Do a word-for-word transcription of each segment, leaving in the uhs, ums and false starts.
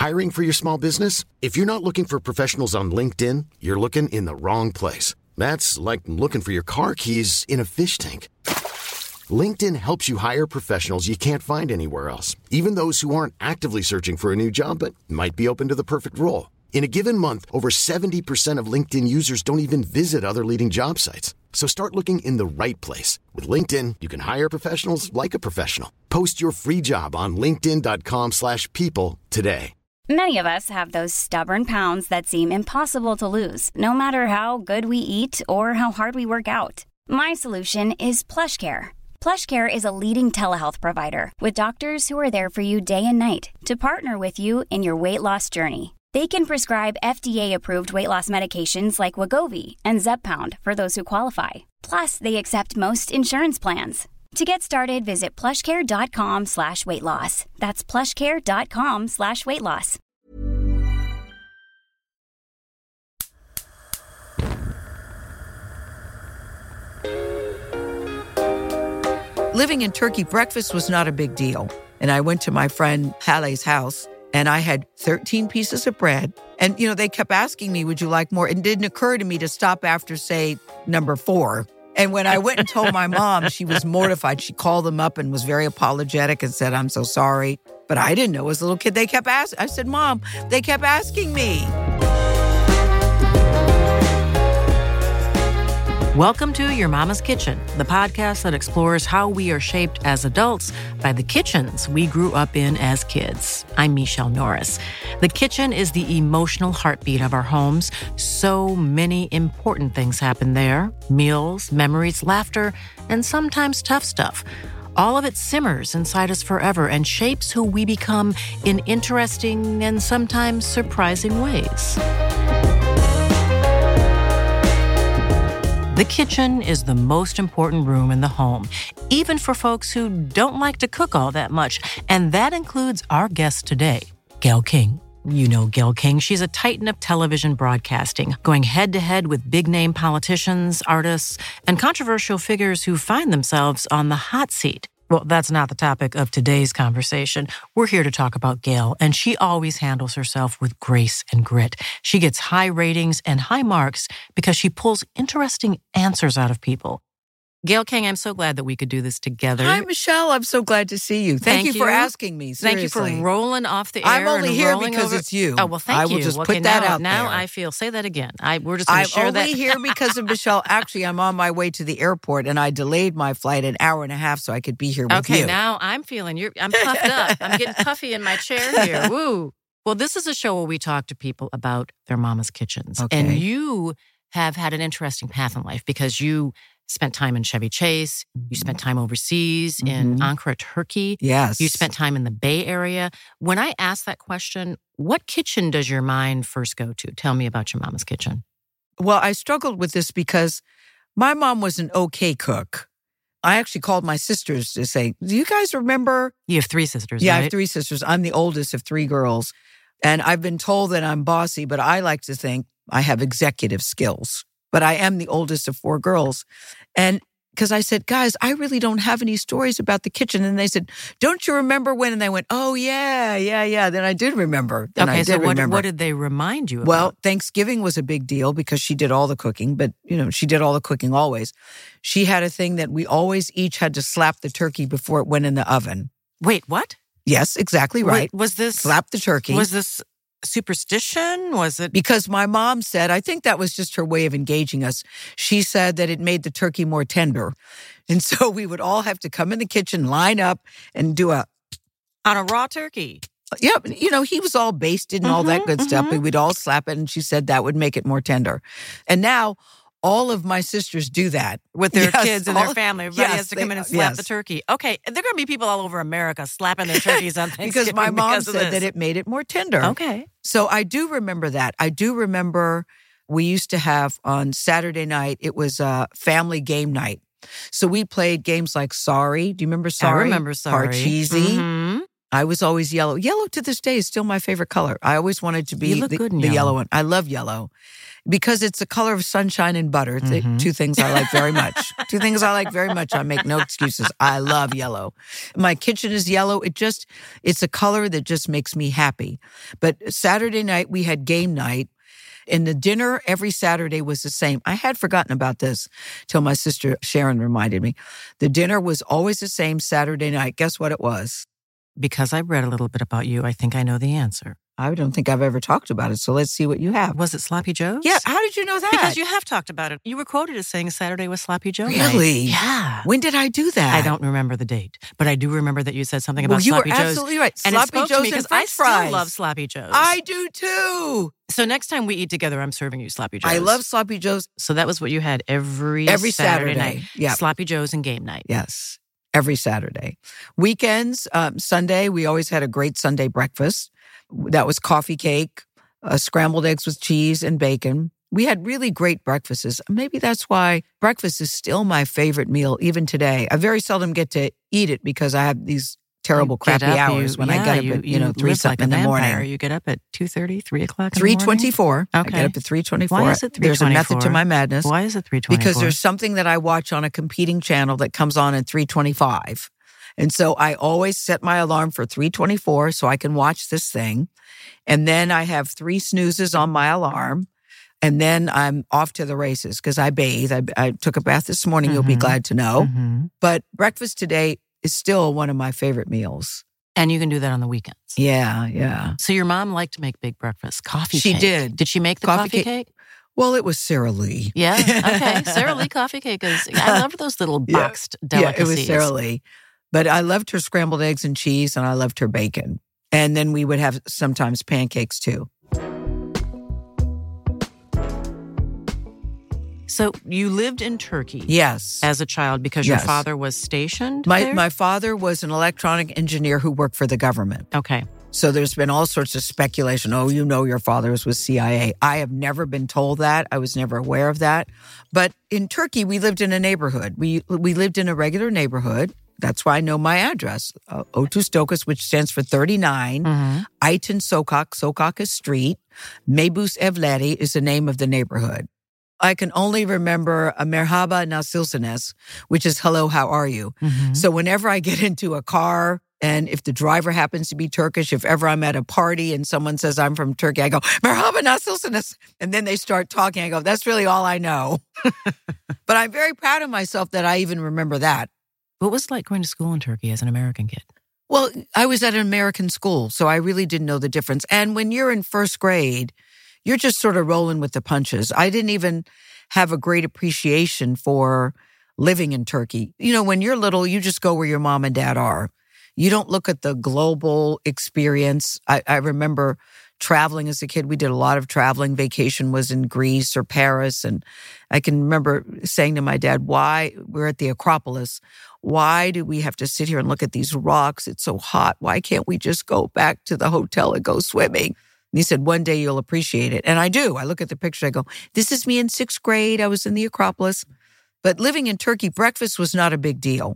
Hiring for your small business? If you're not looking for professionals on LinkedIn, you're looking in the wrong place. That's like looking for your car keys in a fish tank. LinkedIn helps you hire professionals you can't find anywhere else, even those who aren't actively searching for a new job but might be open to the perfect role. In a given month, over seventy percent of LinkedIn users don't even visit other leading job sites. So start looking in the right place. With LinkedIn, you can hire professionals like a professional. Post your free job on linkedin.com slash people today. Many of us have those stubborn pounds that seem impossible to lose, no matter how good we eat or how hard we work out. My solution is PlushCare. PlushCare is a leading telehealth provider with doctors who are there for you day and night to partner with you in your weight loss journey. They can prescribe F D A-approved weight loss medications like Wegovy and Zepbound for those who qualify. Plus, they accept most insurance plans. To get started, visit plushcare.com slash weight loss. That's plushcare.com slash weight loss. Living in Turkey, breakfast was not a big deal. And I went to my friend Hale's house, and I had thirteen pieces of bread. And, you know, they kept asking me, would you like more? It didn't occur to me to stop after, say, number four. And when I went and told my mom, she was mortified. She called them up and was very apologetic and said, I'm so sorry. But I didn't know as a little kid, they kept asking. I said, Mom, they kept asking me. Welcome to Your Mama's Kitchen, the podcast that explores how we are shaped as adults by the kitchens we grew up in as kids. I'm Michelle Norris. The kitchen is the emotional heartbeat of our homes. So many important things happen there. Meals, memories, laughter, and sometimes tough stuff. All of it simmers inside us forever and shapes who we become in interesting and sometimes surprising ways. The kitchen is the most important room in the home, even for folks who don't like to cook all that much. And that includes our guest today, Gayle King. You know Gayle King. She's a titan of television broadcasting, going head-to-head with big-name politicians, artists, and controversial figures who find themselves on the hot seat. Well, that's not the topic of today's conversation. We're here to talk about Gayle, and she always handles herself with grace and grit. She gets high ratings and high marks because she pulls interesting answers out of people. Gayle King, I'm so glad that we could do this together. Hi, Michelle. I'm so glad to see you. Thank, thank you, you for asking me. Seriously. Thank you for rolling off the air. I'm only and here rolling because over. it's you. Oh, well, thank you. I will you. just okay, put that now, out now there. Now I feel, say that again. I, we're just going to share I'm that. only here because of Michelle. Actually, I'm on my way to the airport, and I delayed my flight an hour and a half so I could be here with okay, you. Okay, now I'm feeling, you're, I'm puffed up. I'm getting puffy in my chair here. Woo. Well, this is a show where we talk to people about their mama's kitchens. Okay. And you have had an interesting path in life because you spent time in Chevy Chase. You spent time overseas mm-hmm. in Ankara, Turkey. Yes. You spent time in the Bay Area. When I ask that question, what kitchen does your mind first go to? Tell me about your mama's kitchen. Well, I struggled with this because my mom was an okay cook. I actually called my sisters to say, do you guys remember? You have three sisters, Yeah, right? I have three sisters. I'm the oldest of three girls. And I've been told that I'm bossy, but I like to think I have executive skills. But I am the oldest of four girls. And because I said, guys, I really don't have any stories about the kitchen. And they said, don't you remember when? And they went, oh, yeah, yeah, yeah. Then I did remember. Then okay, I did so what, remember. what did they remind you about? Well, Thanksgiving was a big deal because she did all the cooking. But, you know, she did all the cooking always. She had a thing that we always each had to slap the turkey before it went in the oven. Wait, what? Yes, exactly right. Wait, was this... Slap the turkey. Was this... superstition? Was it? Because my mom said, I think that was just her way of engaging us. She said that it made the turkey more tender. And so we would all have to come in the kitchen, line up and do a... On a raw turkey? Yeah, you know, he was all basted and mm-hmm, all that good mm-hmm. stuff. And we'd all slap it and she said that would make it more tender. And now... all of my sisters do that. With their yes, kids and all, their family. Everybody yes, has to come they, in and slap yes. the turkey. Okay, there are going to be people all over America slapping their turkeys on Thanksgiving because my mom because said that it made it more tender. Okay. So I do remember that. I do remember we used to have on Saturday night, it was a family game night. So we played games like Sorry. Do you remember Sorry? I remember Sorry. Parcheesi. Mm-hmm. I was always yellow. Yellow to this day is still my favorite color. I always wanted to be You look the, good in the yellow. yellow one. I love yellow because it's the color of sunshine and butter. It's Mhm. two things I like very much. Two things I like very much. I make no excuses. I love yellow. My kitchen is yellow. It just, it's a color that just makes me happy. But Saturday night, we had game night. And the dinner every Saturday was the same. I had forgotten about this till my sister Sharon reminded me. The dinner was always the same Saturday night. Guess what it was? Because I've read a little bit about you, I think I know the answer. I don't think I've ever talked about it, so let's see what you have. Was it Sloppy Joe's? Yeah, how did you know that? Because you have talked about it. You were quoted as saying Saturday was Sloppy Joe night. Really? Yeah. When did I do that? I don't remember the date, but I do remember that you said something about Well, you Sloppy were Joe's. absolutely right. And Sloppy it spoke Joe's to me and because I French still fries. love Sloppy Joe's. I do too. So next time we eat together, I'm serving you Sloppy Joe's. I love Sloppy Joe's. So that was what you had every Every Saturday, Saturday. night. Yeah. Sloppy Joe's and game night. Yes, every Saturday. Weekends, um, Sunday, we always had a great Sunday breakfast. That was coffee cake, uh, scrambled eggs with cheese and bacon. We had really great breakfasts. Maybe that's why breakfast is still my favorite meal, even today. I very seldom get to eat it because I have these terrible, You get crappy up, hours you- when yeah, I get up you, at, you know, three live something like in a the vampire. morning. You get up at two thirty, three o'clock in three the morning? twenty-four. I Okay. get up at three twenty-four. Why is it There's a method to 3:24? my madness. Why is it three twenty-four? Because there's something that I watch on a competing channel that comes on at three twenty-five. And so I always set my alarm for three twenty-four so I can watch this thing. And then I have three snoozes on my alarm. And then I'm off to the races because I bathe. I, I took a bath this morning, you'll be Mhm. glad to know. Mhm. But breakfast today is still one of my favorite meals. And you can do that on the weekends. Yeah, yeah. So your mom liked to make big breakfast, coffee She cake. did. Did she make the Coffee coffee, cake. cake? Well, it was Sara Lee. Yeah. Okay. Sara Lee coffee cake is. I love those little Yeah. boxed delicacies. Yeah, it was Sara Lee. But I loved her scrambled eggs and cheese, and I loved her bacon. And then we would have sometimes pancakes too. So you lived in Turkey Yes. as a child because Yes. your father was stationed My there? my father was an electronic engineer who worked for the government. Okay. So there's been all sorts of speculation. Oh, you know your father was with C I A. I have never been told that. I was never aware of that. But in Turkey, we lived in a neighborhood. We we lived in a regular neighborhood. That's why I know my address. Uh, Otuz Dokuz, which stands for thirty-nine. Mm-hmm. Aytun Sokak, Sokak is street. Mebus Evleri is the name of the neighborhood. I can only remember a Merhaba Nasilsiniz, which is hello, how are you? Mm-hmm. So whenever I get into a car and if the driver happens to be Turkish, if ever I'm at a party and someone says I'm from Turkey, I go, Merhaba Nasilsiniz. And then they start talking. I go, that's really all I know. But I'm very proud of myself that I even remember that. What was it like going to school in Turkey as an American kid? Well, I was at an American school, so I really didn't know the difference. And when you're in first grade, you're just sort of rolling with the punches. I didn't even have a great appreciation for living in Turkey. You know, when you're little, you just go where your mom and dad are. You don't look at the global experience. I, I remember traveling as a kid. We did a lot of traveling. Vacation was in Greece or Paris. And I can remember saying to my dad, why, we're at the Acropolis, why do we have to sit here and look at these rocks? It's so hot. Why can't we just go back to the hotel and go swimming? And he said, one day you'll appreciate it. And I do. I look at the picture. I go, this is me in sixth grade. I was in the Acropolis. But living in Turkey, breakfast was not a big deal.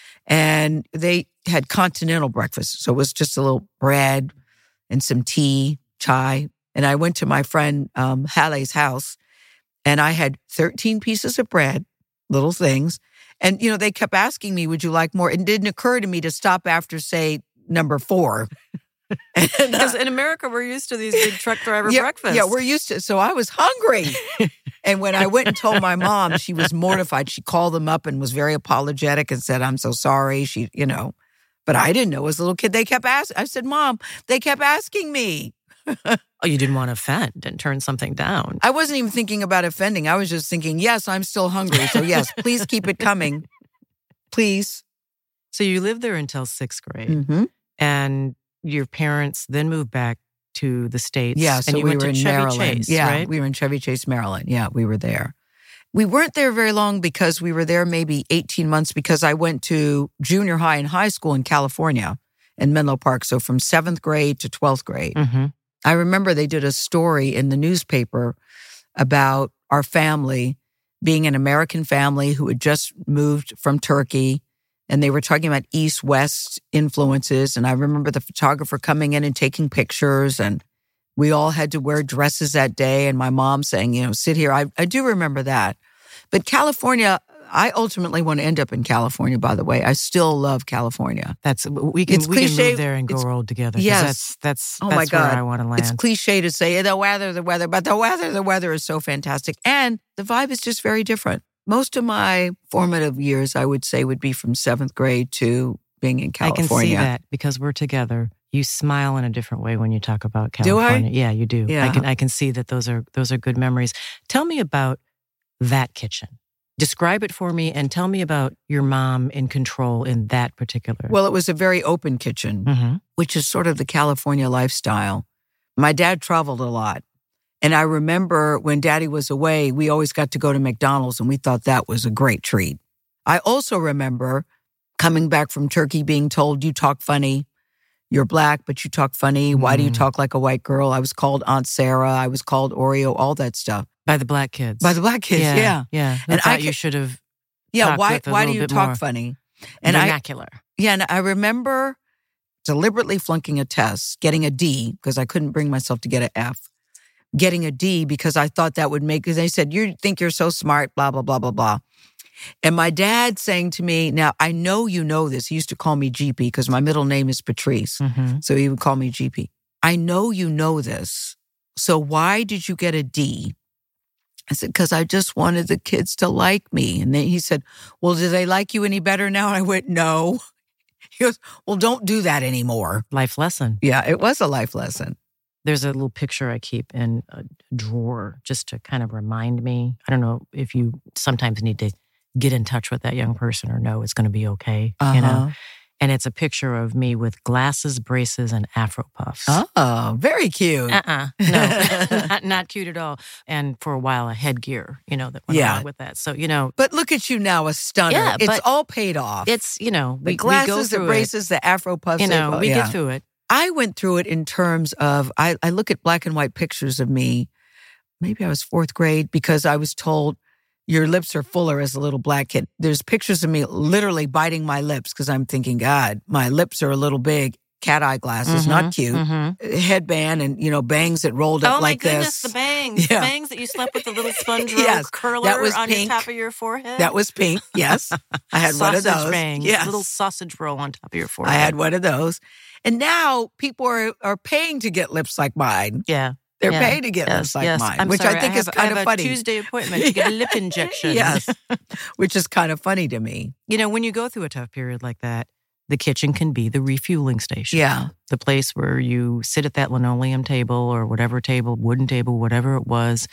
And they had continental breakfast. So it was just a little bread and some tea, chai. And I went to my friend um, Hale's house and I had thirteen pieces of bread, little things. And, you know, they kept asking me, would you like more? It didn't occur to me to stop after, say, number four. Because in America, we're used to these big truck driver yeah, breakfasts. Yeah, we're used to it. So I was hungry. And when I went and told my mom, she was mortified. She called them up and was very apologetic and said, I'm so sorry. She, you know, but I didn't know as a little kid. They kept asking. I said, Mom, they kept asking me. Oh, you didn't want to offend and turn something down. I wasn't even thinking about offending. I was just thinking, yes, I'm still hungry. So yes, please keep it coming. Please. So you lived there until sixth grade. Mm-hmm. And your parents then moved back to the States. Yeah, so and you we went were to in Chevy Maryland. Chase, yeah, right? we were in Chevy Chase, Maryland. Yeah, we were there. We weren't there very long because we were there maybe eighteen months because I went to junior high and high school in California in Menlo Park. So from seventh grade to twelfth grade. Mm-hmm. I remember they did a story in the newspaper about our family being an American family who had just moved from Turkey and they were talking about East-West influences. And I remember the photographer coming in and taking pictures, and we all had to wear dresses that day. And my mom saying, you know, sit here. I, I do remember that. But California, I ultimately want to end up in California, by the way. I still love California. That's we can It's we can cliche. move there and go It's- old together. 'cause Yes. That's that's Oh that's my God. where I want to land. It's cliche to say the weather, the weather, but the weather, the weather is so fantastic. And the vibe is just very different. Most of my formative years, I would say, would be from seventh grade to being in I can California. see that because we're together. You smile in a different way when you talk about Do I? California. Yeah, you do. Yeah. I can I can see that those are those are good memories. Tell me about that kitchen. Describe it for me and tell me about your mom in control in that particular. Well, it was a very open kitchen, Mhm. which is sort of the California lifestyle. My dad traveled a lot. And I remember when Daddy was away, we always got to go to McDonald's, and we thought that was a great treat. I also remember coming back from Turkey being told, you talk funny. You're black, but you talk funny. Why do you Mm. talk like a white girl? I was called Aunt Sarah. I was called Oreo, all that stuff. By the black kids. By the black kids, yeah. Yeah. Yeah. And And I I you could- should have Yeah, talked why with a why do little you bit talk more funny? And I vernacular. Yeah, and I remember deliberately flunking a test, getting a D, because I couldn't bring myself to get an F. Getting a D because I thought that would make, because they said, you think you're so smart, blah, blah, blah, blah, blah. And my dad saying to me, now I know you know this. He used to call me G P because my middle name is Patrice. Mhm. So he would call me G P. I know you know this. So why did you get a D? I said, because I just wanted the kids to like me. And then he said, well, do they like you any better now? And I went, no. He goes, well, don't do that anymore. Life lesson. Yeah, it was a life lesson. There's a little picture I keep in a drawer just to kind of remind me. I don't know if you sometimes need to get in touch with that young person or know it's going to be okay, Uh-huh. you know? And it's a picture of me with glasses, braces, and Afro puffs. Oh, very cute. Uh-uh. No, not, not cute at all. And for a while, a headgear, you know, that went Yeah. along with that. So, you know, But look at you now, a stunner. Yeah, it's but all paid off. it's, you know, the we, glasses, we go the through braces, the Afro puffs. it. You know, they- we yeah. get through it. I went through it in terms of, I, I look at black and white pictures of me. Maybe I was fourth grade because I was told your lips are fuller as a little black kid. There's pictures of me literally biting my lips because I'm thinking, God, my lips are a little big. Cat eye glasses, Mhm, not cute. mhm. Headband and, you know, bangs that rolled up Oh my like goodness, this. the bangs. Yeah. The bangs that you slept with the little sponge roll Yes, curler that was on pink. your top of your forehead. That was pink. Yes. I had one of Sausage those. bangs, Yes. little sausage roll on top of your I forehead. had one of those. And now people are, are paying to get lips like mine. Yeah. They're yeah. paying to get yes, lips like yes. mine, I'm which sorry, I think have, is kind I of have funny. a Tuesday appointment to get a lip injection. Yes, which is kind of funny to me. You know, when you go through a tough period like that, the kitchen can be the refueling station. Yeah. The place where you sit at that linoleum table or whatever table, wooden table, whatever it was,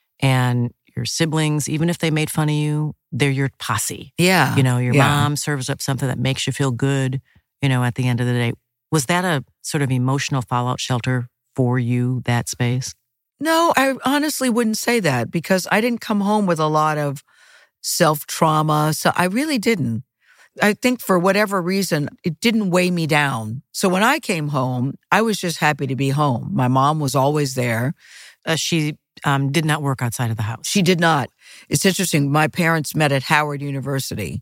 and your siblings, even if they made fun of you, they're your posse. Yeah. You know, your Yeah. mom serves up something that makes you feel good, you know, at the end of the day. Was that a sort of emotional fallout shelter for you, that space? No, I honestly wouldn't say that because I didn't come home with a lot of self-trauma. So I really didn't. I think for whatever reason, it didn't weigh me down. So when I came home, I was just happy to be home. My mom was always there. Uh, she um, did not work outside of the house. She did not. It's interesting. My parents met at Howard University,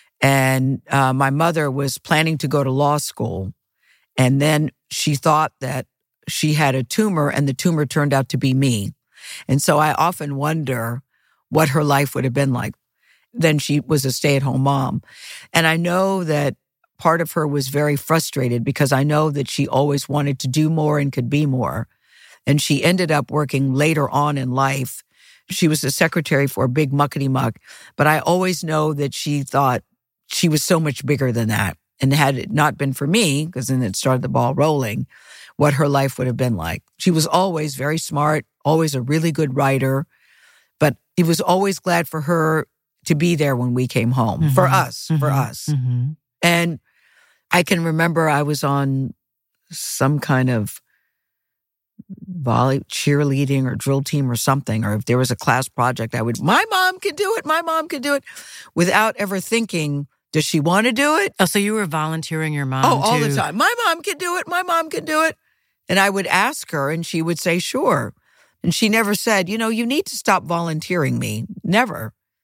and uh, my mother was planning to go to law school. And then she thought that she had a tumor, and the tumor turned out to be me. And so I often wonder what her life would have been like. Then she was a stay-at-home mom. And I know that part of her was very frustrated because I know that she always wanted to do more and could be more. And she ended up working later on in life. She was a secretary for a big muckety-muck. But I always know that she thought she was so much bigger than that. And had it not been for me, because then it started the ball rolling, what her life would have been like. She was always very smart, always a really good writer. But he was always glad for her to be there when we came home. Mhm, For us, for mhm, us. mhm. And I can remember I was on some kind of volley, cheerleading or drill team or something, or if there was a class project, I would, my mom can do it, my mom can do it, without ever thinking, does she want to do it? Oh, so you were volunteering your mom Oh, all to... the time. My mom can do it, my mom can do it. And I would ask her and she would say, sure. And she never said, you know, you need to stop volunteering me. Never.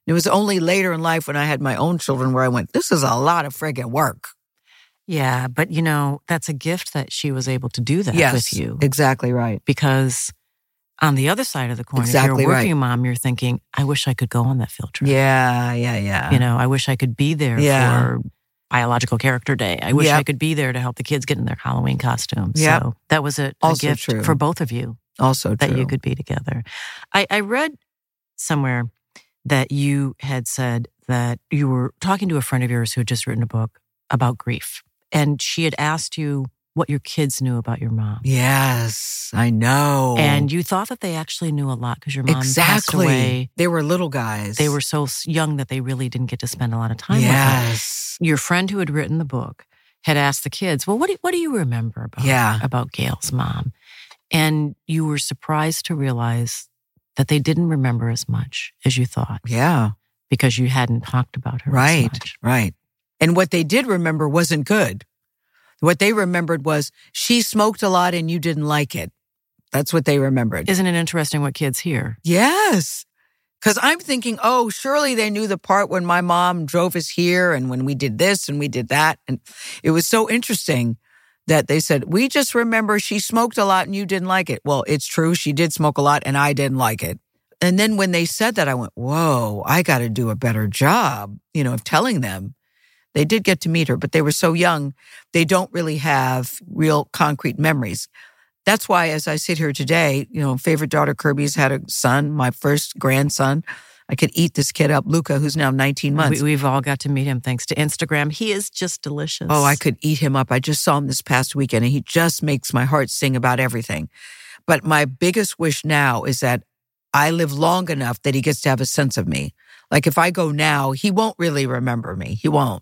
It was only later in life when I had my own children where I went, this is a lot of friggin' work. Yeah, but you know, that's a gift that she was able to do that yes, with you. Exactly right. Because on the other side of the coin, exactly if you're a working right. mom, you're thinking, I wish I could go on that field trip. Yeah, yeah, yeah. You know, I wish I could be there yeah. for Biological Character Day. I wish yep. I could be there to help the kids get in their Halloween costumes. Yep. So that was a, a also gift true. for both of you. Also that true. you could be together. I, I read somewhere that you had said that you were talking to a friend of yours who had just written a book about grief. And she had asked you what your kids knew about your mom. Yes, I know. And you thought that they actually knew a lot because your mom exactly. passed away. They were little guys. They were so young that they really didn't get to spend a lot of time yes. with her. Your friend who had written the book had asked the kids, well, what do, what do you remember about, yeah. about Gail's mom? And you were surprised to realize that they didn't remember as much as you thought. Yeah. Because you hadn't talked about her right, as much. Right. And what they did remember wasn't good. What they remembered was she smoked a lot and you didn't like it. That's what they remembered. Isn't it interesting what kids hear? Yes. Because I'm thinking, oh, surely they knew the part when my mom drove us here and when we did this and we did that. And it was so interesting that they said, we just remember she smoked a lot and you didn't like it. Well, it's true. She did smoke a lot and I didn't like it. And then when they said that, I went, whoa, I got to do a better job, you know, of telling them. They did get to meet her, but they were so young, they don't really have real concrete memories. That's why, as I sit here today, you know, favorite daughter Kirby's had a son, my first grandson. I could eat this kid up, Luca, who's now nineteen months. We, we've all got to meet him thanks to Instagram. He is just delicious. Oh, I could eat him up. I just saw him this past weekend, and he just makes my heart sing about everything. But my biggest wish now is that I live long enough that he gets to have a sense of me. Like if I go now, he won't really remember me. He won't.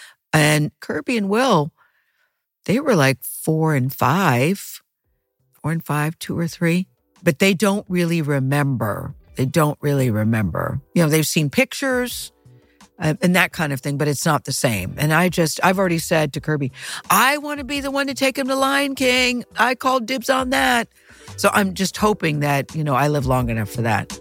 And Kirby and Will, they were like four and five, four and five, two or three, but they don't really remember. They don't really remember. You know, they've seen pictures uh, and that kind of thing, but it's not the same. And I just, I've already said to Kirby, I want to be the one to take him to Lion King. I called dibs on that. So I'm just hoping that, you know, I live long enough for that.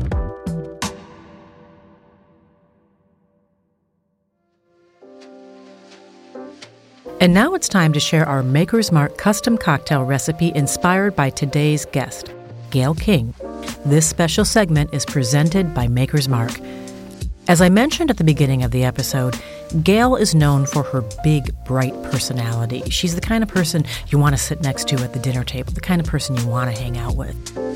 And now it's time to share our Maker's Mark custom cocktail recipe inspired by today's guest, Gayle King. This special segment is presented by Maker's Mark. As I mentioned at the beginning of the episode, Gayle is known for her big, bright personality. She's the kind of person you want to sit next to at the dinner table, the kind of person you want to hang out with.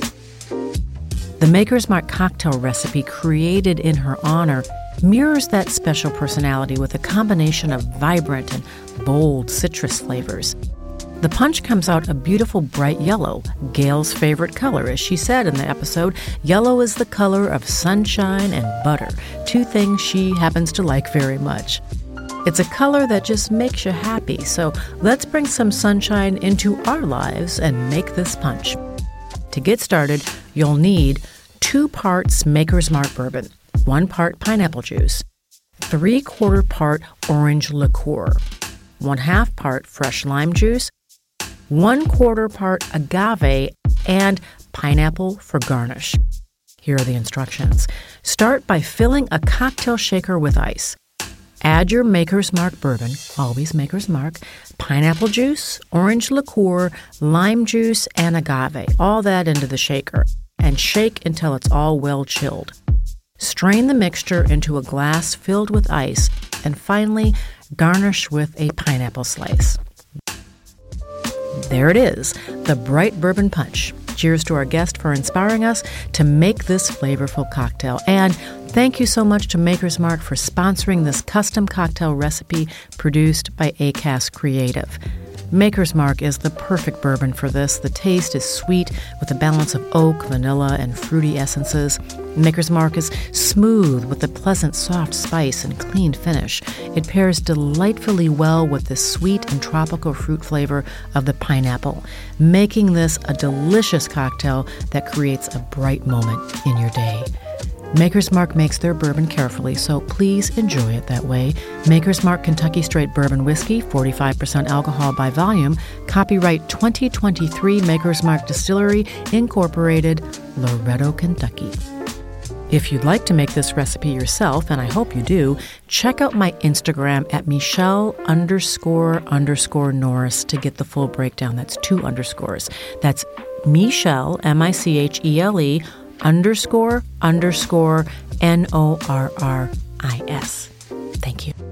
The Maker's Mark cocktail recipe created in her honor mirrors that special personality with a combination of vibrant and bold citrus flavors. The punch comes out a beautiful bright yellow, Gayle's favorite color. As she said in the episode, yellow is the color of sunshine and butter, two things she happens to like very much. It's a color that just makes you happy, so let's bring some sunshine into our lives and make this punch. To get started, you'll need two parts Maker's Mark bourbon, one part pineapple juice, three-quarter part orange liqueur, one-half part fresh lime juice, one-quarter part agave, and pineapple for garnish. Here are the instructions. Start by filling a cocktail shaker with ice. Add your Maker's Mark bourbon, always Maker's Mark, pineapple juice, orange liqueur, lime juice, and agave, all that into the shaker, and shake until it's all well chilled. Strain the mixture into a glass filled with ice, and finally, garnish with a pineapple slice. There it is, the bright bourbon punch. Cheers to our guest for inspiring us to make this flavorful cocktail. And thank you so much to Maker's Mark for sponsoring this custom cocktail recipe produced by Acast Creative. Maker's Mark is the perfect bourbon for this. The taste is sweet with a balance of oak, vanilla, and fruity essences. Maker's Mark is smooth with a pleasant soft spice and clean finish. It pairs delightfully well with the sweet and tropical fruit flavor of the pineapple, making this a delicious cocktail that creates a bright moment in your day. Maker's Mark makes their bourbon carefully, so please enjoy it that way. Maker's Mark Kentucky Straight Bourbon Whiskey, forty-five percent alcohol by volume. Copyright twenty twenty-three, Maker's Mark Distillery, Incorporated, Loretto, Kentucky. If you'd like to make this recipe yourself, and I hope you do, check out my Instagram at Michelle underscore underscore Norris to get the full breakdown. That's two underscores. That's Michelle, M I C H E L E, underscore underscore N O R R I S. Thank you.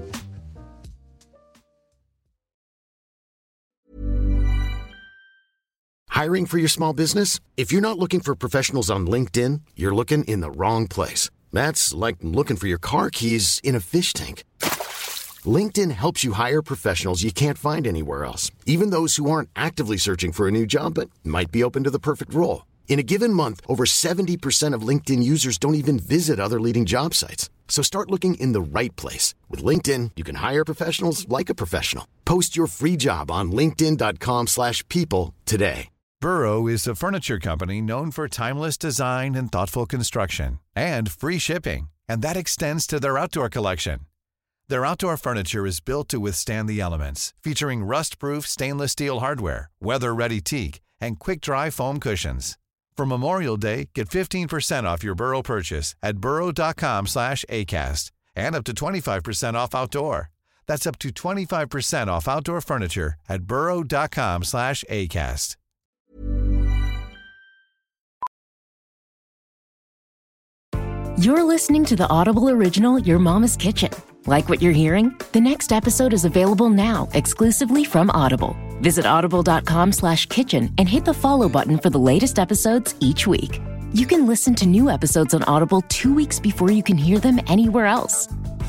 Hiring for your small business? If you're not looking for professionals on LinkedIn, you're looking in the wrong place. That's like looking for your car keys in a fish tank. LinkedIn helps you hire professionals you can't find anywhere else, even those who aren't actively searching for a new job but might be open to the perfect role. In a given month, over seventy percent of LinkedIn users don't even visit other leading job sites. So start looking in the right place. With LinkedIn, you can hire professionals like a professional. Post your free job on linkedin.com slash people today. Burrow is a furniture company known for timeless design and thoughtful construction, and free shipping, and that extends to their outdoor collection. Their outdoor furniture is built to withstand the elements, featuring rust-proof stainless steel hardware, weather-ready teak, and quick-dry foam cushions. For Memorial Day, get fifteen percent off your Burrow purchase at burrow.com slash ACAST and up to twenty-five percent off outdoor. That's up to twenty-five percent off outdoor furniture at burrow.com slash ACAST. You're listening to the Audible original Your Mama's Kitchen. Like what you're hearing? The next episode is available now, exclusively from Audible. Visit audible.com slash kitchen and hit the follow button for the latest episodes each week. You can listen to new episodes on Audible two weeks before you can hear them anywhere else.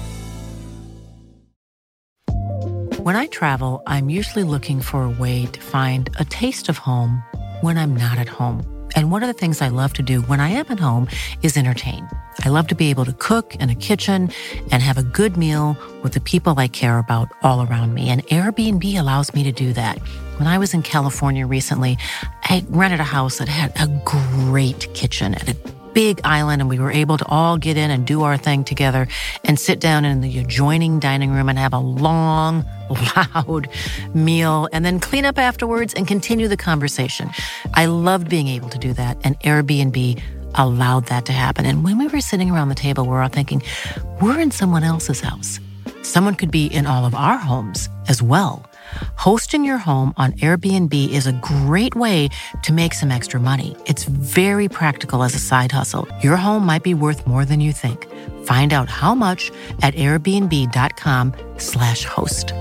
When I travel, I'm usually looking for a way to find a taste of home when I'm not at home. And one of the things I love to do when I am at home is entertain. I love to be able to cook in a kitchen and have a good meal with the people I care about all around me. And Airbnb allows me to do that. When I was in California recently, I rented a house that had a great kitchen at a big island, and we were able to all get in and do our thing together and sit down in the adjoining dining room and have a long, loud meal and then clean up afterwards and continue the conversation. I loved being able to do that, and Airbnb allowed that to happen. And when we were sitting around the table, we're all thinking, we're in someone else's house. Someone could be in all of our homes as well. Hosting your home on Airbnb is a great way to make some extra money. It's very practical as a side hustle. Your home might be worth more than you think. Find out how much at airbnb.com slash host.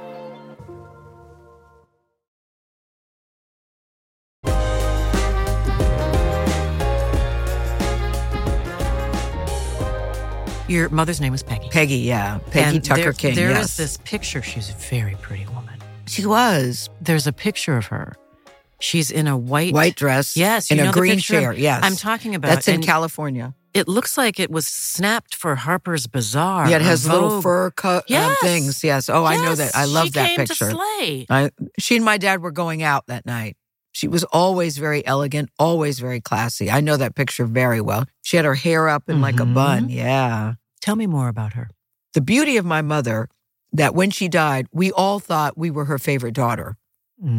Your mother's name was Peggy. Peggy, yeah. Peggy and Tucker there, King, There yes. is this picture. She's a very pretty woman. She was. There's a picture of her. She's in a white... White dress. Yes. You in know a the green picture chair, yes. I'm talking about. That's in and California. It looks like it was snapped for Harper's Bazaar. Yeah, it has Vogue. little fur cut yes. um, things. Yes. Oh, yes. I know that. I love she that came picture. To slay. I, she and my dad were going out that night. She was always very elegant, always very classy. I know that picture very well. She had her hair up in mm-hmm. like a bun. Yeah. Tell me more about her. The beauty of my mother, that when she died, we all thought we were her favorite daughter. Mm.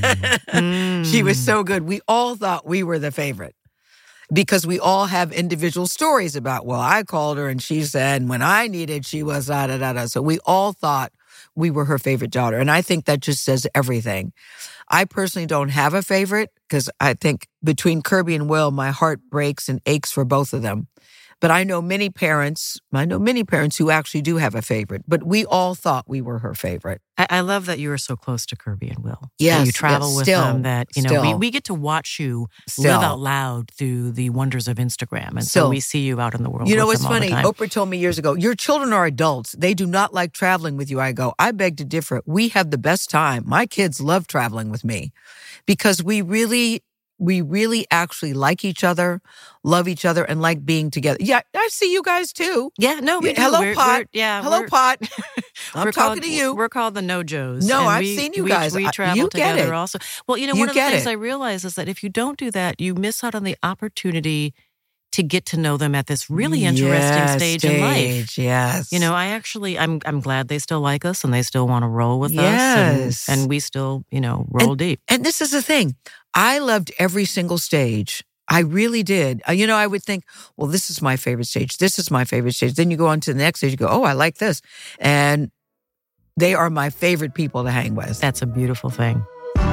mm. She was so good. We all thought we were the favorite because we all have individual stories about, well, I called her and she said, and when I needed, she was da da da da. So we all thought we were her favorite daughter. And I think that just says everything. I personally don't have a favorite because I think between Kirby and Will, my heart breaks and aches for both of them. But I know many parents, I know many parents who actually do have a favorite, but we all thought we were her favorite. I, I love that you are so close to Kirby and Will. Yes. That you travel yes, with still, them, that, you know, still. we, we get to watch you Still. live out loud through the wonders of Instagram. And Still. so we see you out in the world. You know with what's them all funny? the time. Oprah told me years ago, your children are adults. They do not like traveling with you. I go, I beg to differ. We have the best time. My kids love traveling with me because we really... We really actually like each other, love each other, and like being together. Yeah, I see you guys too. Yeah, no, we yeah, do. Hello, we're, Pot. We're, yeah, hello, we're, Pot. I'm we're talking called, to you. We're called the No Joes. No, and I've we, seen you we, guys. We, I- travel you get together it. also. Well, you know, You one of the get things it. I realize is that if you don't do that, you miss out on the opportunity to get to know them at this really interesting yes, stage, stage in life. Yes. You know, I actually, I'm I'm glad they still like us and they still want to roll with Yes. us. And, and we still, you know, roll and, deep. And this is the thing. I loved every single stage I really did. Uh, You know, I would think, well, this is my favorite stage. This is my favorite stage. Then you go on to the next stage. You go, oh, I like this. And they are my favorite people to hang with. That's a beautiful thing.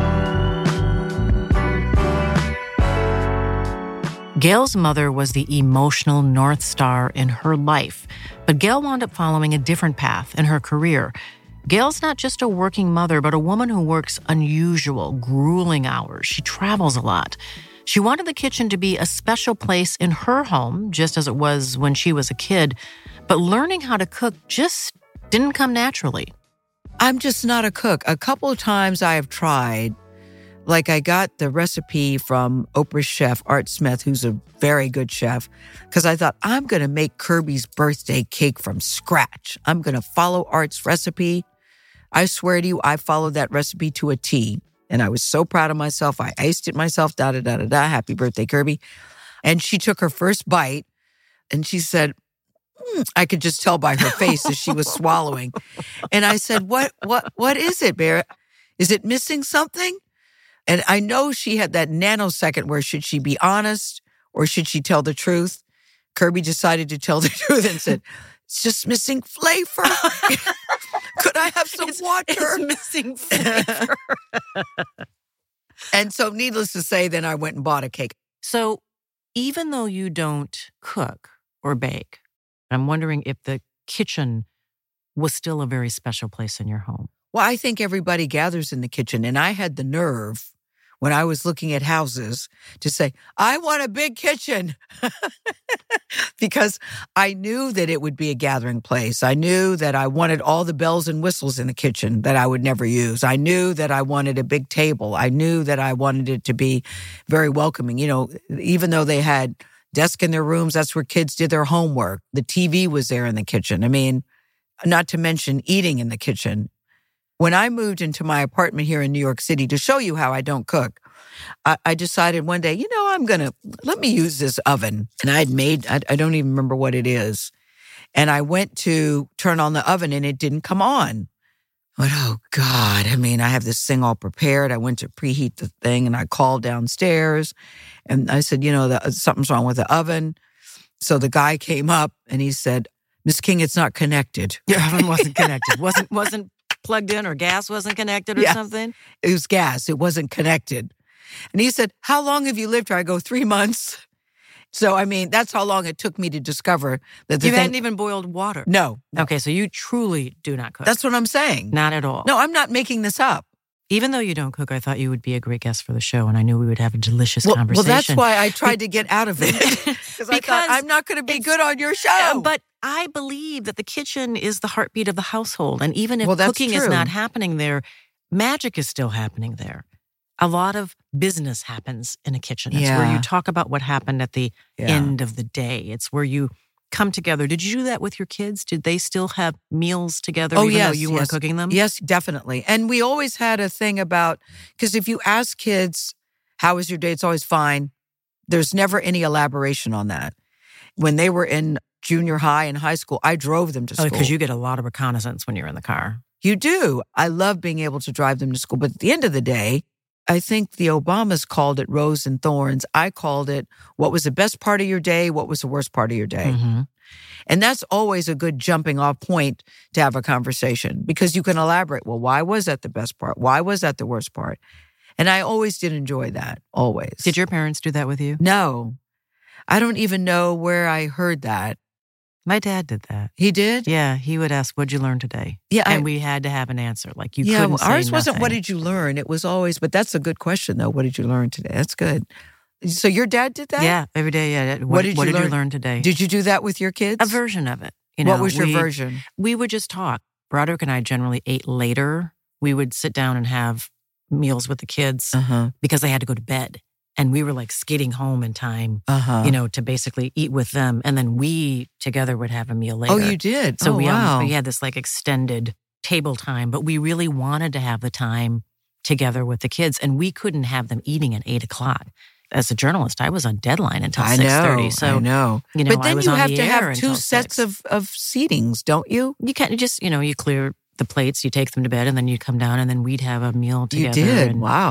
Gail's mother was the emotional North Star in her life, but Gail wound up following a different path in her career. Gail's not just a working mother, but a woman who works unusual, grueling hours. She travels a lot. She wanted the kitchen to be a special place in her home, just as it was when she was a kid, but learning how to cook just didn't come naturally. I'm just not a cook. A couple of times I have tried. Like I got the recipe from Oprah's chef, Art Smith, who's a very good chef, because I thought, I'm going to make Kirby's birthday cake from scratch. I'm going to follow Art's recipe. I swear to you, I followed that recipe to a T. And I was so proud of myself. I iced it myself, da-da-da-da-da, happy birthday, Kirby. And she took her first bite and she said, mm, I could just tell by her face as she was swallowing. And I said, what, what, what is it, Bear? Is it missing something? And I know she had that nanosecond where should she be honest or should she tell the truth? Kirby decided to tell the truth and said, it's just missing flavor. Could I have some it's, water? It's missing flavor. And so needless to say, then I went and bought a cake. So even though you don't cook or bake, I'm wondering if the kitchen was still a very special place in your home. Well, I think everybody gathers in the kitchen. And I had the nerve when I was looking at houses to say, I want a big kitchen. Because I knew that it would be a gathering place. I knew that I wanted all the bells and whistles in the kitchen that I would never use. I knew that I wanted a big table. I knew that I wanted it to be very welcoming. You know, even though they had desks in their rooms, that's where kids did their homework. The T V was there in the kitchen. I mean, not to mention eating in the kitchen. When I moved into my apartment here in New York City, to show you how I don't cook, I, I decided one day, you know, I'm going to, let me use this oven. And I had made, I, I don't even remember what it is. And I went to turn on the oven and it didn't come on. I went, oh God, I mean, I have this thing all prepared. I went to preheat the thing and I called downstairs and I said, you know, the, something's wrong with the oven. So the guy came up and he said, Miss King, it's not connected. Your oven wasn't connected. wasn't wasn't plugged in or gas wasn't connected or Yeah. something? It was gas. It wasn't connected. And he said, how long have you lived here? I go, three months. So, I mean, that's how long it took me to discover that the You thing... hadn't even boiled water. No. Okay, so you truly do not cook. That's what I'm saying. Not at all. No, I'm not making this up. Even though you don't cook, I thought you would be a great guest for the show, and I knew we would have a delicious Well, well conversation. that's why I tried to get out of it. Because I thought, I'm not going to be it's- good on your show. Uh, But I believe that the kitchen is the heartbeat of the household. And even if Well, that's cooking is true. not happening there, magic is still happening there. A lot of business happens in a kitchen. It's where Yeah. you talk about what happened at the Yeah. end of the day. It's where you come together. Did you do that with your kids? Did they still have meals together Oh, even yes, though you yes. weren't cooking them? Yes, definitely. And we always had a thing about, because if you ask kids, how was your day? It's always fine. There's never any elaboration on that. When they were in junior high and high school, I drove them to Oh, school. because you get a lot of reconnaissance when you're in the car. You do. I love being able to drive them to school. But at the end of the day, I think the Obamas called it rose and thorns. I called it what was the best part of your day, what was the worst part of your day. Mm-hmm. And that's always a good jumping off point to have a conversation because you can elaborate. Well, why was that the best part? Why was that the worst part? And I always did enjoy that, always. Did your parents do that with you? No. I don't even know where I heard that. My dad did that. He did? Yeah, he would ask, what'd you learn today? Yeah. I- And we had to have an answer. Like you yeah, couldn't well, say ours wasn't what nothing. did you learn? It was always, but that's a good question though. What did you learn today? That's good. So your dad did that? Yeah, every day. Yeah. What, What did what you did learn? you learn today? Did you do that with your kids? a version of it. You know, what was your we- version? We would just talk. Broderick and I generally ate later. We would sit down and have meals with the kids Uh-huh. because they had to go to bed. And we were like skating home in time, Uh-huh. you know, to basically eat with them. And then we together would have a meal later. Oh, you did? So oh, we, wow. um, we had this like extended table time, but we really wanted to have the time together with the kids. And we couldn't have them eating at eight o'clock. As a journalist, I was on deadline until I six know, thirty. So, I know. you know, but then I was you on have the to air have two until sets six. of, of seatings, don't you? You can't just, you know, you clear the plates, you take them to bed, and then you come down, and then we'd have a meal You together. did. And, Wow.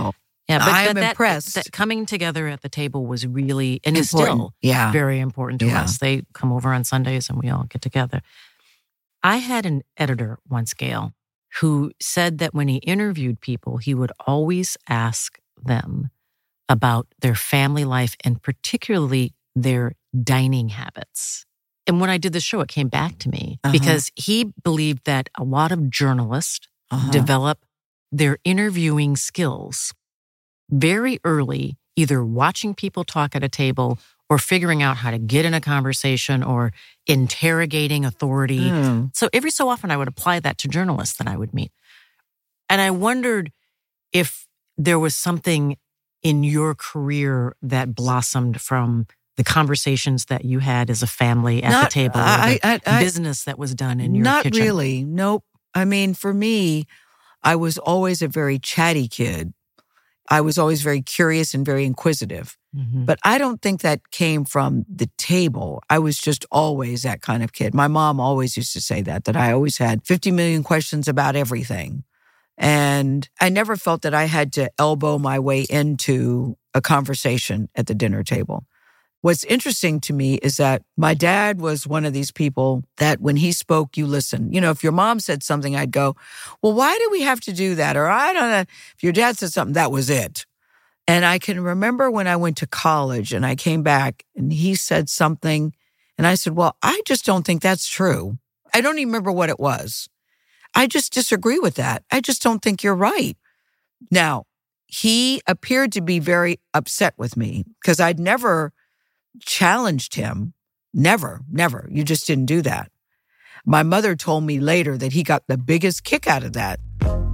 Yeah, but, I am but that, impressed. That coming together at the table was really, and is Important. still Yeah. very important to Yeah. us. They come over on Sundays and we all get together. I had an editor once, Gail, who said that when he interviewed people, he would always ask them about their family life and particularly their dining habits. And when I did the show, it came back to me Uh-huh. because he believed that a lot of journalists Uh-huh. develop their interviewing skills very early, either watching people talk at a table or figuring out how to get in a conversation or interrogating authority. Mm. So every so often I would apply that to journalists that I would meet. And I wondered if there was something in your career that blossomed from the conversations that you had as a family at Not- the table, or I- the I- I- business that was done in your Not kitchen. really. Nope. I mean, for me, I was always a very chatty kid. I was always very curious and very inquisitive. Mhm. But I don't think that came from the table. I was just always that kind of kid. My mom always used to say that, that I always had fifty million questions about everything. And I never felt that I had to elbow my way into a conversation at the dinner table. What's interesting to me is that my dad was one of these people that when he spoke, you listen. You know, if your mom said something, I'd go, well, why do we have to do that? Or I don't know. If your dad said something, that was it. And I can remember when I went to college and I came back and he said something and I said, well, I just don't think that's true. I don't even remember what it was. I just disagree with that. I just don't think you're right. Now, he appeared to be very upset with me because I'd never challenged him. Never, never. You just didn't do that. My mother told me later that he got the biggest kick out of that.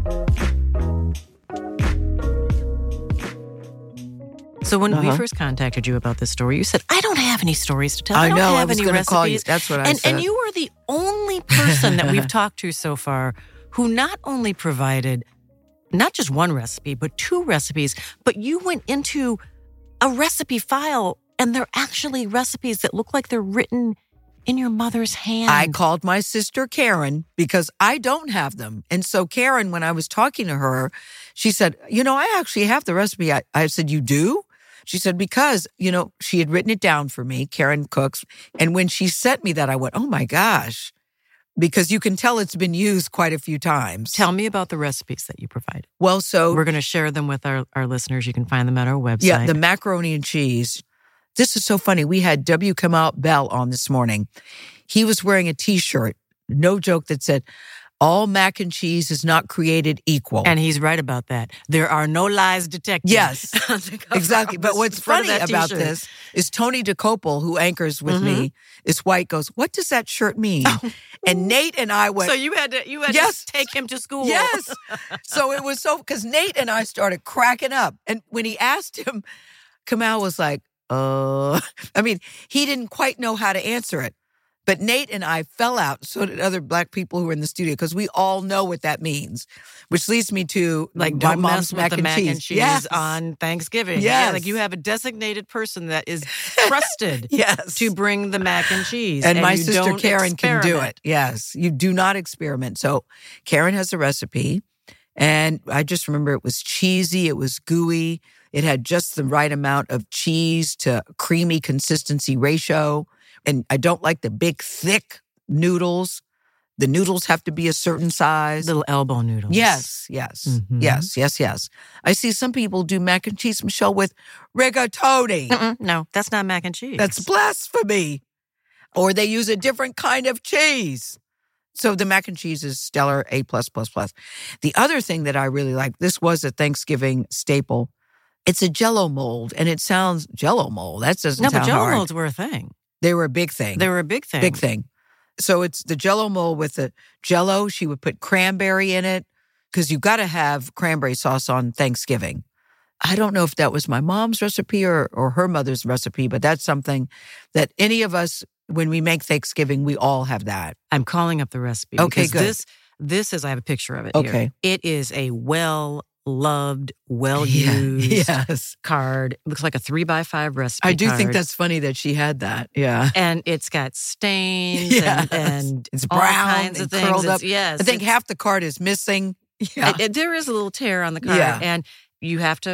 So when we Uh-huh. first contacted you about this story, you said, I don't have any stories to tell. I, I don't know, I have was any gonna recipes. call you. That's what I and, said. And you were the only person that we've talked to so far who not only provided not just one recipe, but two recipes, but you went into a recipe file and they're actually recipes that look like they're written in your mother's hand. I called my sister Karen because I don't have them. And so Karen, when I was talking to her, she said, you know, I actually have the recipe. I, I said, you do? She said, because, you know, she had written it down for me, Karen Cooks. And when she sent me that, I went, oh my gosh, because you can tell it's been used quite a few times. Tell me about the recipes that you provide. Well, so We're going to share them with our, our listeners. You can find them at our website. yeah, the macaroni and cheese. This is so funny. We had W. Kamau Bell on this morning. He was wearing a T-shirt, no joke, that said, all mac and cheese is not created equal. And he's right about that. There are no lies detected. Yes, on the cover exactly. of But this- what's front of funny that about t-shirt. this is Tony DeCopel, who anchors with me, is white, goes, what does that shirt mean? And Nate and I went, So you had to you had Yes. to take him to school. yes. So it was so, because Nate and I started cracking up. And when he asked him, Kamau was like, uh, I mean, he didn't quite know how to answer it. But Nate and I fell out, so did other Black people who were in the studio, because we all know what that means, which leads me to Like, my don't mom's mess with mac the and mac cheese. and cheese Yes. on Thanksgiving. Yes. Yeah, like you have a designated person that is trusted Yes. to bring the mac and cheese. And, my you sister don't Karen can do experiment. it. Yes, you do not experiment. So Karen has a recipe, and I just remember it was cheesy, it was gooey, it had just the right amount of cheese to creamy consistency ratio. And I don't like the big, thick noodles. The noodles have to be a certain size. Little elbow noodles. Yes, yes, Mhm. yes, yes, yes. I see some people do mac and cheese, Michelle, with rigatoni. Mm-mm, no, that's not mac and cheese. That's blasphemy. Or they use a different kind of cheese. So the mac and cheese is stellar, A plus plus plus. The other thing that I really like, this was a Thanksgiving staple. It's a Jell-O mold, and it sounds Jell-O mold. That doesn't no, sound but Jell-O hard. molds were a thing. They were a big thing. They were a big thing. Big thing. So it's the Jell-O mold with the Jell-O. She would put cranberry in it because you got to have cranberry sauce on Thanksgiving. I don't know if that was my mom's recipe or, or her mother's recipe, but that's something that any of us, when we make Thanksgiving, we all have that. I'm calling up the recipe. Okay, because good. This, this is, I have a picture of it Okay. here. It is a well-loved, well-used Yes. card. It looks like a three by five recipe I do think card. that's funny that she had that. Yeah. And it's got stains Yes. and, and It's all brown kinds of and things. curled It's- up. Yes. I think it's- half the card is missing. Yeah. it- it- there is a little tear on the card. Yeah. And you have to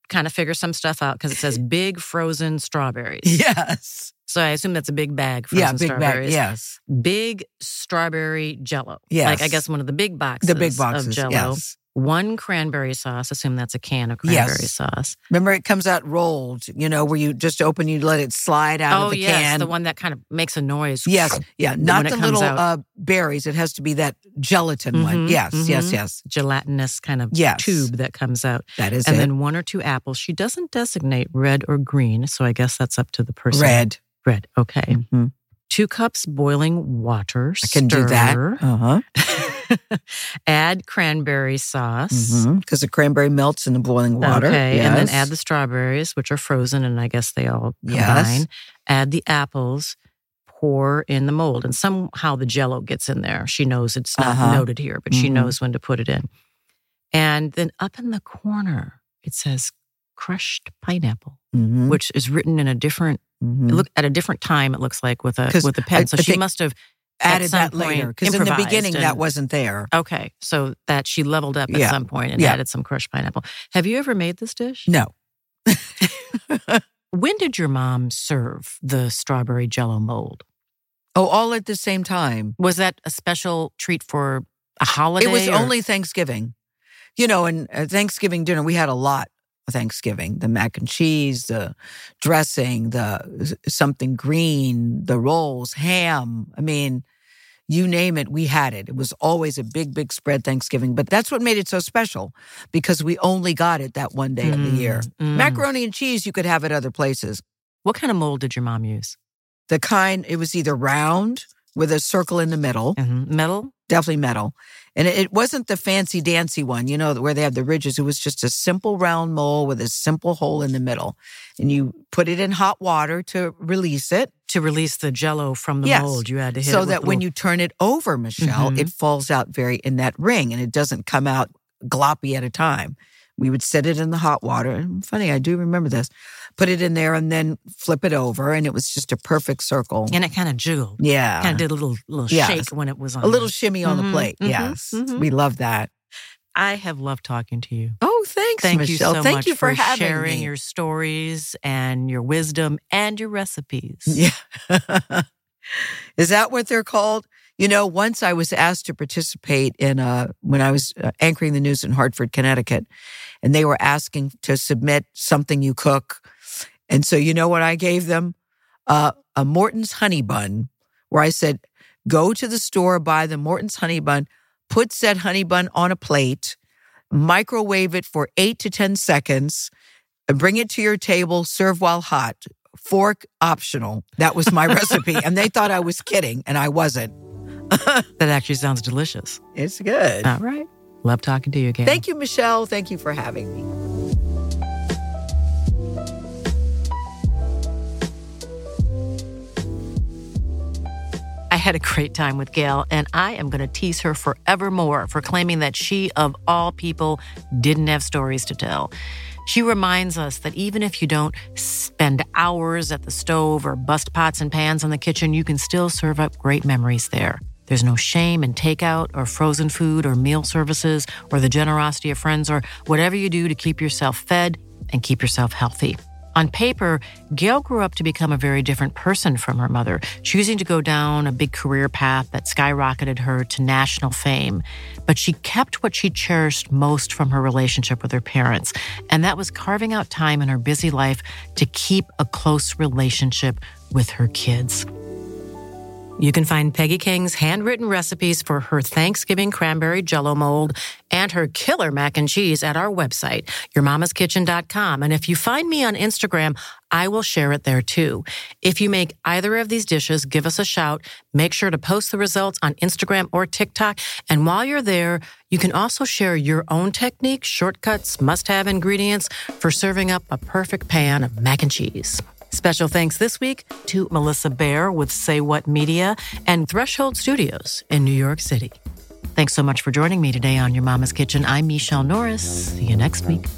kind of figure some stuff out because it says big frozen strawberries. Yes. So I assume that's a big bag frozen Yeah, big strawberries. bag, yes. Big strawberry Jell-O. Yes. Like, I guess one of the big boxes, The big boxes, of Jell-O. yes. One cranberry sauce. Assume that's a can of cranberry Yes. sauce. Remember, it comes out rolled, you know, where you just open, you let it slide out oh, of the yes, can. the one that kind of makes a noise. Yes, yeah, not when it the comes little out. uh, berries. It has to be that gelatin one. Mhm, Yes, yes, mhm. yes. Gelatinous kind of Yes. tube that comes out. That is and it. then one or two apples. She doesn't designate red or green, so I guess that's up to the person. Red. Red, okay. Mhm. Two cups boiling water. I can do that. Stir. Uh-huh. Add cranberry sauce. Because the cranberry melts in the boiling water. Okay, Yes. and then add the strawberries, which are frozen, and I guess they all combine. Yes. Add the apples, pour in the mold, and somehow the Jell-O gets in there. She knows it's not Uh-huh. noted here, but she Mhm. knows when to put it in. And then up in the corner, it says crushed pineapple, Mhm. which is written in a different Mhm. it look at a different time. It looks like with a 'Cause with a pen. I- so I she think must have at added some that point later. Because in the improvised beginning, that and- wasn't there. Okay, so that she leveled up at Yeah. some point and Yeah. added some crushed pineapple. Have you ever made this dish? No. When did your mom serve the strawberry Jell-O mold? Oh, all at the same time. Was that a special treat for a holiday? It was or- only Thanksgiving. You know, and uh, Thanksgiving dinner, we had a lot of Thanksgiving. The mac and cheese, the dressing, the something green, the rolls, ham. I mean, you name it, we had it. It was always a big, big spread Thanksgiving. But that's what made it so special because we only got it that one day of the Mm, year. mm. Macaroni and cheese, you could have it other places. What kind of mold did your mom use? The kind, it was either round with a circle in the middle, Mhm. Metal? definitely metal. And it wasn't the fancy dancy one, you know, where they have the ridges. It was just a simple round mold with a simple hole in the middle. And you put it in hot water to release it. To release the Jell-O from the Yes. mold, you had to hit it So with that when little- you turn it over, Michelle, Mhm. it falls out very in that ring and it doesn't come out gloppy at a time. We would set it in the hot water. And funny, I do remember this. Put it in there and then flip it over. And it was just a perfect circle. And it kind of jiggled. Yeah. Kind of did a little little Yes. shake when it was on. A little there. shimmy on Mhm, the plate. mhm, Yes. mhm. We love that. I have loved talking to you. Oh, thanks, Thank Michelle. you so Thank much you for, having sharing me. your stories and your wisdom and your recipes. Yeah. Is that what they're called? You know, once I was asked to participate in uh when I was uh, anchoring the news in Hartford, Connecticut, and they were asking to submit something you cook. And so you know what I gave them? Uh, a Morton's honey bun, where I said, go to the store, buy the Morton's honey bun, put said honey bun on a plate, microwave it for eight to ten seconds, and bring it to your table, serve while hot. Fork optional. That was my recipe. And they thought I was kidding, and I wasn't. That actually sounds delicious. It's good. All right. Love talking to you again. Thank you, Michelle. Thank you for having me. I had a great time with Gail, and I am going to tease her forevermore for claiming that she, of all people, didn't have stories to tell. She reminds us that even if you don't spend hours at the stove or bust pots and pans in the kitchen, you can still serve up great memories there. There's no shame in takeout or frozen food or meal services or the generosity of friends or whatever you do to keep yourself fed and keep yourself healthy. On paper, Gail grew up to become a very different person from her mother, choosing to go down a big career path that skyrocketed her to national fame. But she kept what she cherished most from her relationship with her parents, and that was carving out time in her busy life to keep a close relationship with her kids. You can find Peggy King's handwritten recipes for her Thanksgiving cranberry Jell-O mold and her killer mac and cheese at our website, your mamas kitchen dot com. And if you find me on Instagram, I will share it there too. If you make either of these dishes, give us a shout. Make sure to post the results on Instagram or TikTok. And while you're there, you can also share your own techniques, shortcuts, must-have ingredients for serving up a perfect pan of mac and cheese. Special thanks this week to Melissa Baer with Say What Media and Threshold Studios in New York City. Thanks so much for joining me today on Your Mama's Kitchen. I'm Michelle Norris. See you next week.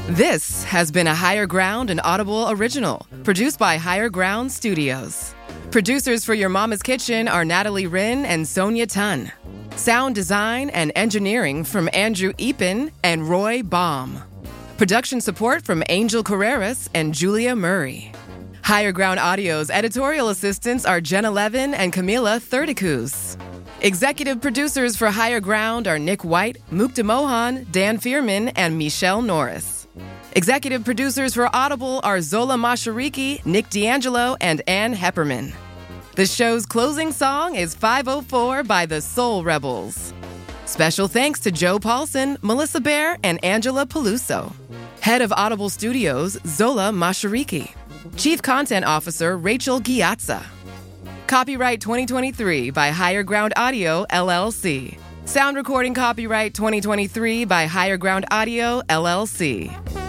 This has been a Higher Ground and Audible original, produced by Higher Ground Studios. Producers for Your Mama's Kitchen are Natalie Wren and Sonia Tun. Sound design and engineering from Andrew Epen and Roy Baum. Production support from Angel Carreras and Julia Murray. Higher Ground Audio's editorial assistants are Jenna Levin and Camila Thurdicus. Executive producers for Higher Ground are Nick White, Mukta Mohan, Dan Fierman, and Michelle Norris. Executive producers for Audible are Zola Mashariki, Nick D'Angelo, and Ann Hepperman. The show's closing song is five oh four by the Soul Rebels. Special thanks to Joe Paulson, Melissa Bear, and Angela Peluso. Head of Audible Studios, Zola Mashariki. Chief Content Officer, Rachel Giazza. Copyright twenty twenty-three by Higher Ground Audio, L L C. Sound recording copyright twenty twenty-three by Higher Ground Audio, L L C.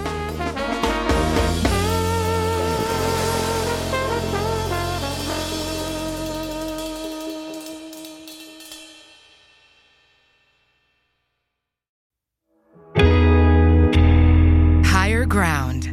Ground.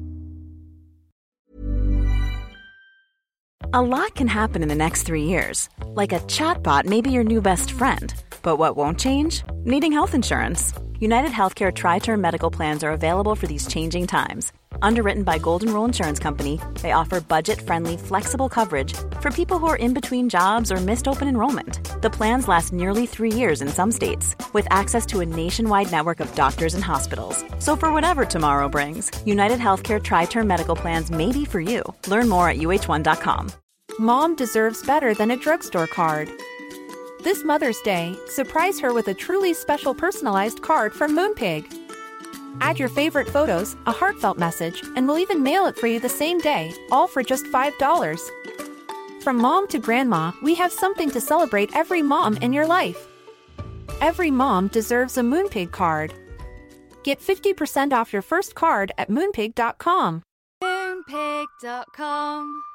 A lot can happen in the next three years. Like a chatbot may be your new best friend. But what won't change? Needing health insurance. United Healthcare Tri-Term Medical Plans are available for these changing times. Underwritten by Golden Rule Insurance Company, they offer budget-friendly, flexible coverage for people who are in between jobs or missed open enrollment. The plans last nearly three years in some states, with access to a nationwide network of doctors and hospitals. So for whatever tomorrow brings, United Healthcare Tri-Term Medical Plans may be for you. Learn more at U H one dot com. Mom deserves better than a drugstore card. This Mother's Day, surprise her with a truly special personalized card from Moonpig. Add your favorite photos, a heartfelt message, and we'll even mail it for you the same day, all for just five dollars. From mom to grandma, we have something to celebrate every mom in your life. Every mom deserves a Moonpig card. Get fifty percent off your first card at moonpig dot com. Moonpig dot com